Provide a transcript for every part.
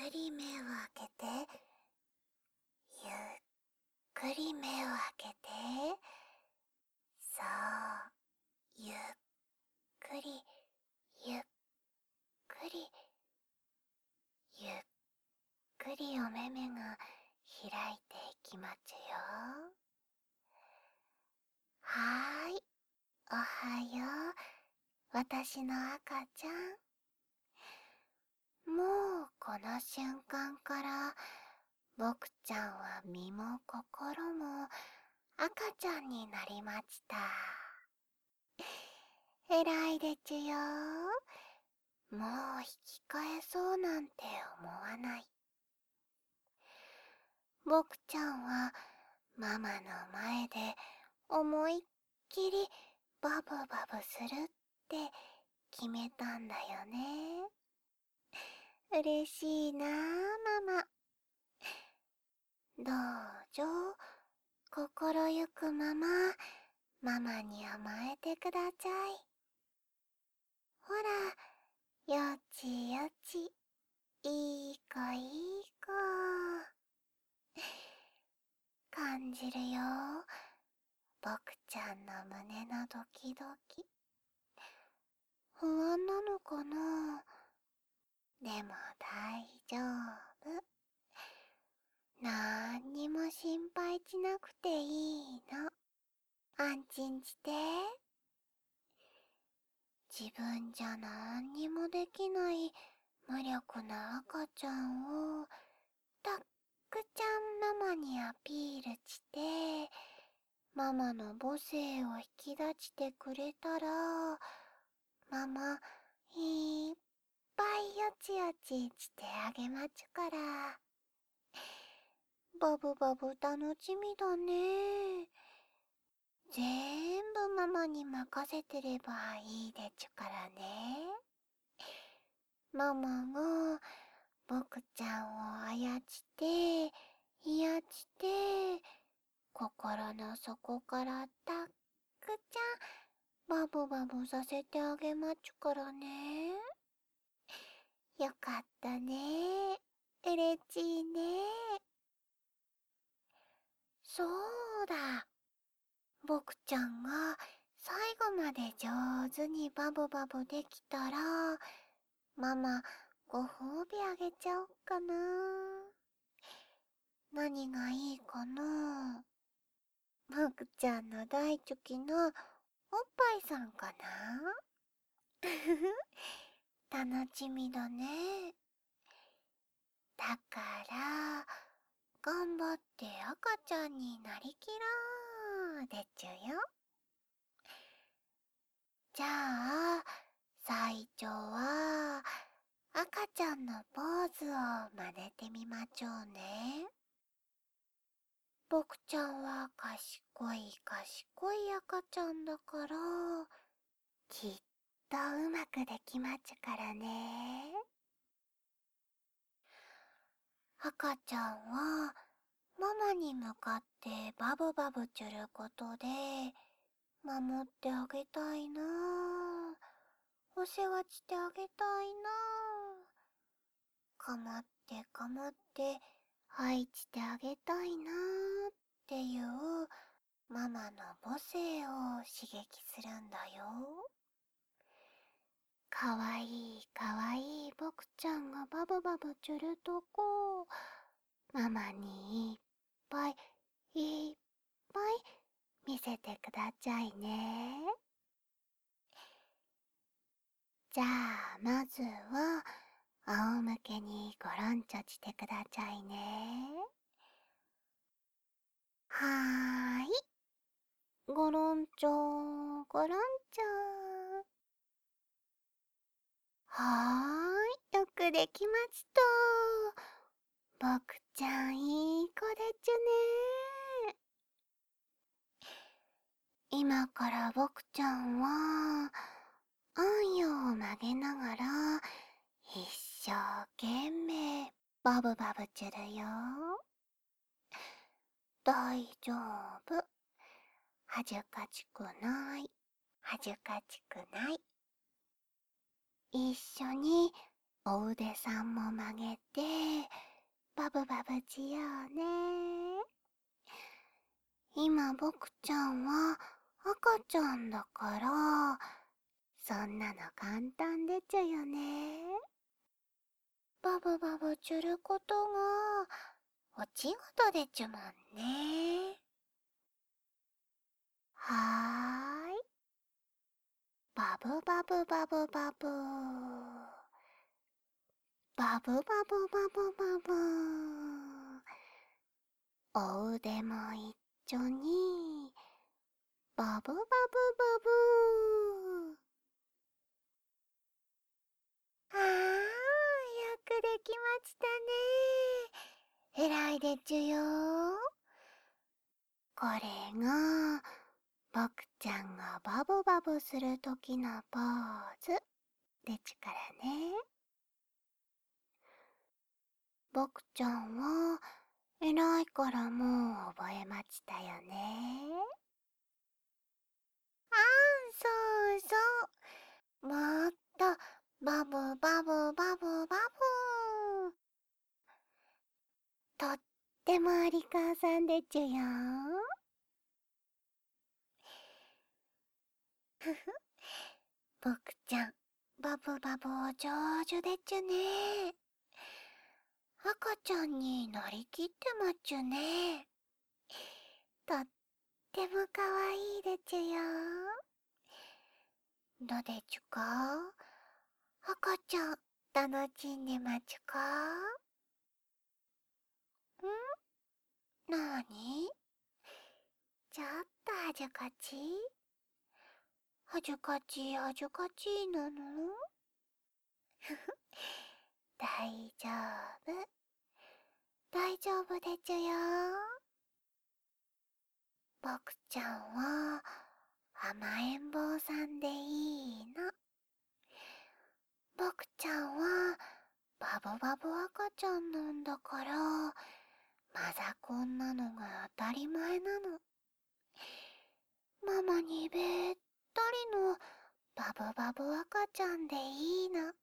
くり目を開けて、ゆっくり目を開けて、そう、ゆっくり、ゆっくり、ゆっくりお目々が開いていきますよ。はーい、おはよう、私の赤ちゃん。もうこの瞬間から僕ちゃんは身も心も赤ちゃんになりました。偉いでちゅよ。もう引き返そうなんて思わない。僕ちゃんはママの前で思いっきりバブバブするって決めたんだよね。嬉しいなあ、ママ。どうぞ、心ゆくまま、ママに甘えてください。ほら、よちよち、いい子いい子。感じるよ、僕ちゃんの胸のドキドキ。不安なのかな？でも大丈夫。なんにも心配しなくていいの。安心して。自分じゃなんにもできない無力な赤ちゃんをたっくちゃんママにアピールして、ママの母性を引き出してくれたら、ママいっぱいよちよちしてあげまちゅから。バブバブ楽しみだね。全部ママに任せてればいいでちゅからね。ママが僕ちゃんを操って、癒して、心の底からたっくちゃんバブバブさせてあげまちゅからね。よかったね。うれしいね。そうだ。僕ちゃんが最後まで上手にバブバブできたら、ママご褒美あげちゃおっかな。何がいいかな。僕ちゃんの大好きなおっぱいさんかな。楽しみだね。だから頑張って赤ちゃんになりきろうでちゅよ。じゃあ最初は赤ちゃんのポーズを真似てみまちょうね。僕ちゃんは賢い赤ちゃんだから、きっとうまくできまちゅからね。赤ちゃんはママに向かってバブバブちゅることで守ってあげたいなあ。お世話してあげたいなあ。かまってかまって愛してあげたいなあっていうママの母性を刺激するんだよ。かわいいかわいい僕ちゃんがバブバブちゅるとこ、ママにいっぱいいっぱい見せてくださいね。じゃあまずは仰向けにごろんちょしてくださいね。はーい。ごろんちょごろんちょ。はーい。よくできました。僕ちゃんいい子でちゅね。今から僕ちゃんはあんよを曲げながら一生懸命バブバブちゅるよ。大丈夫。はじゅかしくない。はじゅかしくない。一緒にお腕さんも曲げて、バブバブしようね。今僕ちゃんは赤ちゃんだから、そんなの簡単でちゅよね。バブバブちゅることが、お仕事でちゅもんね。はーい。バブバブバブバブ。バブバブバブバブ。お腕も一緒に、バブバブバブ。あー、よくできましたね。えらいでちゅよ。これが、僕ちゃんがバブバブするときのポーズでちゅからね。僕ちゃんは、偉いからもう覚えましたよね。あん、そうそう。もっと、バブバブバブバブ。とってもお利口さんでちゅよ。ふふ、僕ちゃん、バブバブお上手でちゅね。赤ちゃんになりきってまちゅね。とってもかわいいでちゅよ。どうでちゅか？赤ちゃん、楽しんでまちゅか？なーに？ちょっとはじゅかち？はじゅかちはじゅかちなの？ふふ、大丈夫。大丈夫でちゅよ。僕ちゃんは甘えん坊さんでいいの。僕ちゃんはバブバブ赤ちゃんなんだから、マザコンなのが当たり前なの。ママにべったりのバブバブ赤ちゃんでいいの。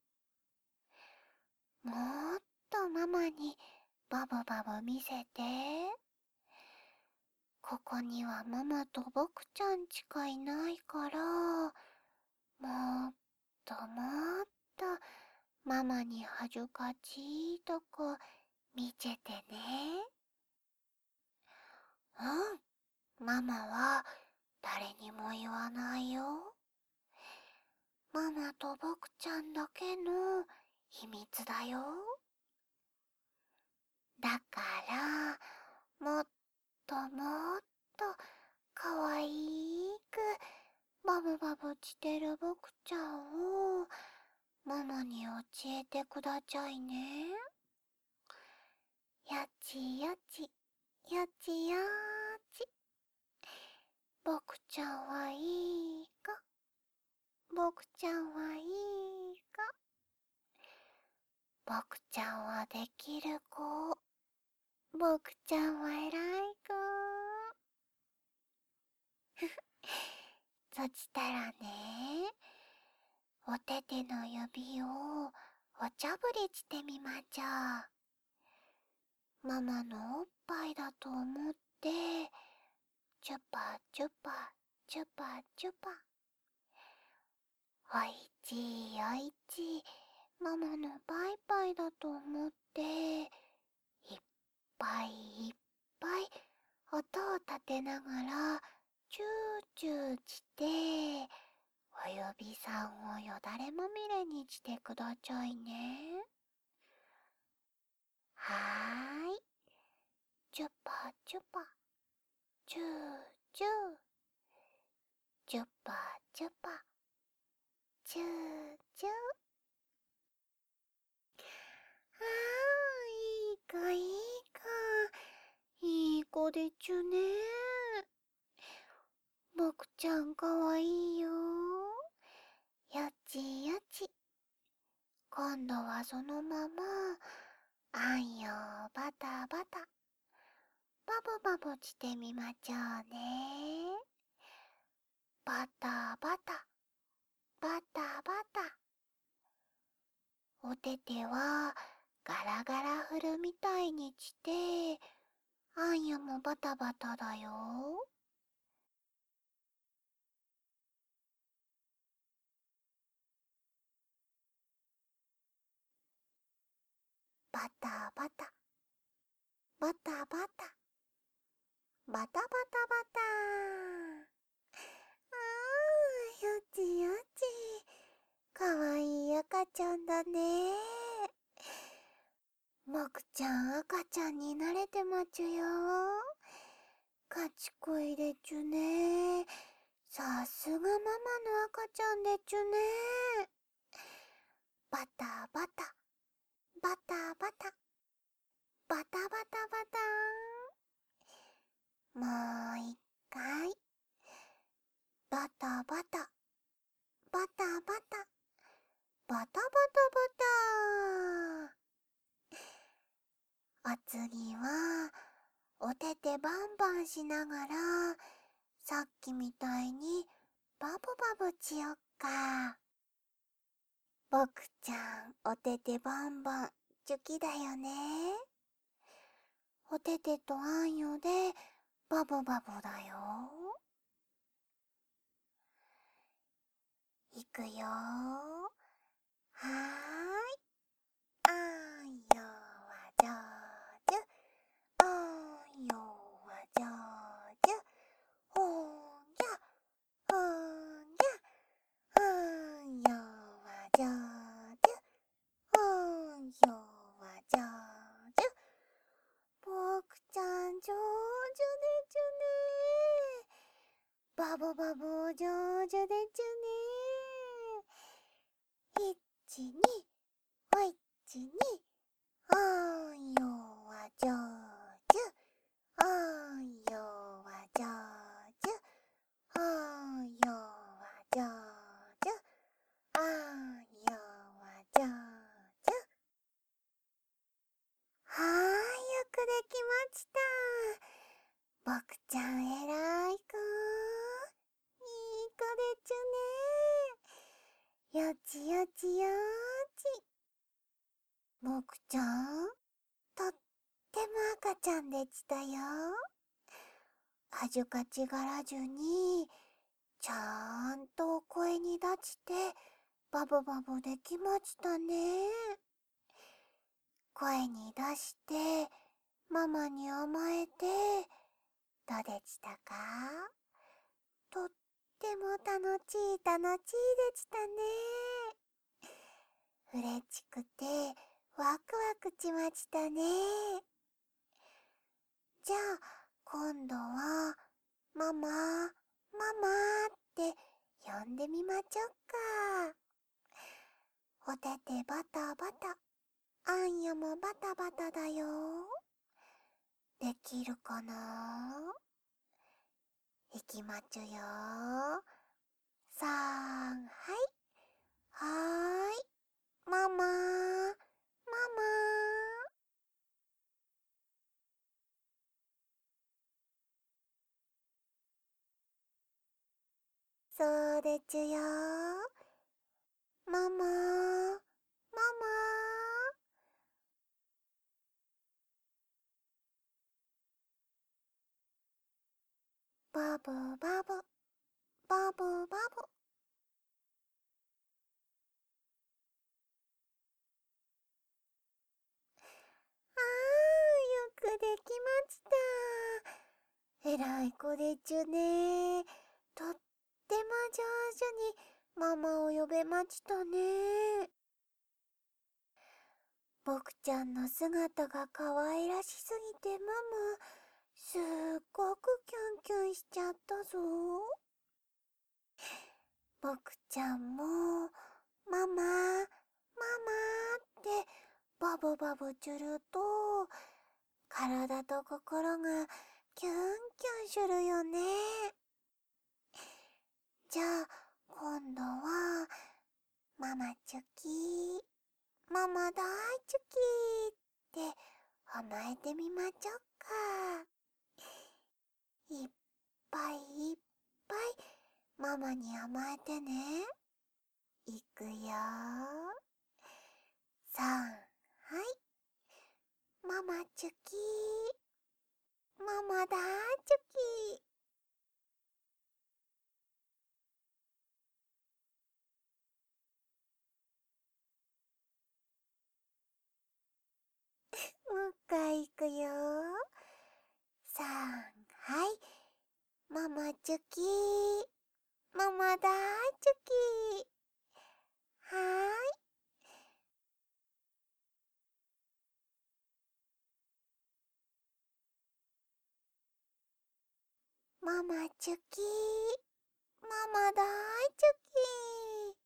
もっとママにバブバブ見せて。ここにはママと僕ちゃんしかいないから、もっともっとママにはじゅかしいとこ見せてね。うん、ママは誰にも言わないよ。ママと僕ちゃんだけの秘密だよ。だから、もっともっとかわいくバブバブしてる僕ちゃんをママに教えてくだちゃいね。やちやち、やちやち。僕ちゃんはいい子。僕ちゃんはいい子。僕ちゃんはできる子。僕ちゃんは偉い子。そしたらね、お手手の指をお茶ぶりしてみまちょう。ママのおっぱいだと思って、チュパチュパ、チュパチュパ。おいちいおいちい、ママのパイパイだと思って、いっぱいいっぱい音を立てながら、チューチューして、お指さんをよだれまみれにしてくだちゃいね。はーい。チュパチュパ、チューチュー、チュパチュパ、チューチュー。あー、いい子いい子、いい子でちゅね。僕ちゃんかわいいよ。やちやち。今度はそのまま、あんよバタバタ、バブバブしてみまちょうね。バタバタ、バタバタ。 おててはガラガラ振るみたいにして、あんやもバタバタだよ。バタバタ、バタバタ、バタバタバタ。よちよち、かわいい赤ちゃんだね。もくちゃん赤ちゃんに慣れてまちゅよ。賢いでちゅね。さすがママの赤ちゃんでちゅね。バタバタ、バタバタ、バタバタバタ。もう一回。バタバタ、バタバタ、バタバタバタ。お次は、おててバンバンしながら、さっきみたいにバブバブしよっか。ぼくちゃん、おててバンバン、チュキだよね。おててとあんよで、バブバブだよ。いくよー。はーい。あんよは上手。あんよは上手。ほんぎゃ、ほんぎゃ。あんよは上手。あんよは上手。ぼくちゃん上手でちゅね。バボバボ上手でちゅね。いちに、ほいちに。あんよは上手。あんよは上手。あんよは上手。あんよは上手。はーい、よくできました。ぼくちゃんえらい子。いい子でちゅね。よちよちよーち。ぼくちゃん、とっても赤ちゃんでちたよ。はじゅかちがらじゅに、ちゃんとお声に出して、バブバブできましたね。声に出して、ママに甘えて、どうでしたか？とっても楽しいでしたね。うれちくてワクワクしましたね。じゃあ今度はママ、ママって呼んでみまちょっか。おててバタバタ、あんやもバタバタだよ。できるかな？いきまちゅよ。さんはい。はーい。ママ、ママ。そうでちゅよ。ママ、ママ。バブバブ、バブバブ。よくできました。えらい子でちゅね。とっても上手にママを呼べましたね。ぼくちゃんの姿が可愛らしすぎてママ、すっごくキュンキュンしちゃったぞ。ぼくちゃんも、ママ、ママってバブバブちゅると、体と心がキュンキュンするよね。じゃあ、今度は、ママチュキー、ママ大チュキーって甘えてみまちょっか。いっぱいいっぱいママに甘えてね。いくよー。 マチュキママだチュキ。もう一回いくよ。さん、はい。ママチュキママだチュキ。はーい。ママチュキママだチュキ。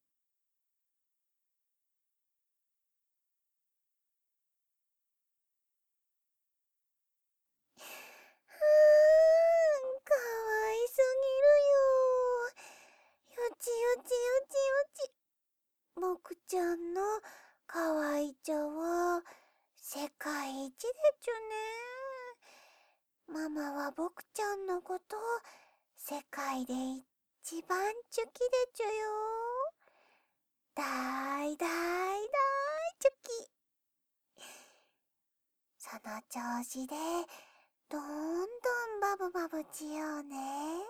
かわいすぎるよ。よちよちよちよち。僕ちゃんのかわいちゃは世界一でちゅね。ママは僕ちゃんのこと世界で一番チュキでちゅよ。だいだいだいチュキ。その調子でどんどんバブバブちようね。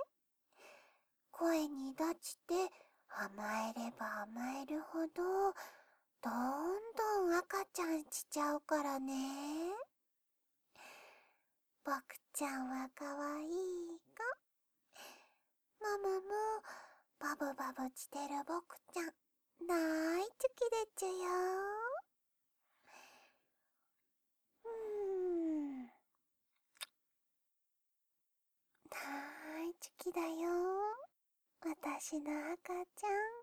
声に出して甘えれば甘えるほどどんどん赤ちゃんしちゃうからね。僕ちゃんはかわいい子。ママもバブバブしてる僕ちゃん大好きでちゅよ。大好きだよ私の赤ちゃん。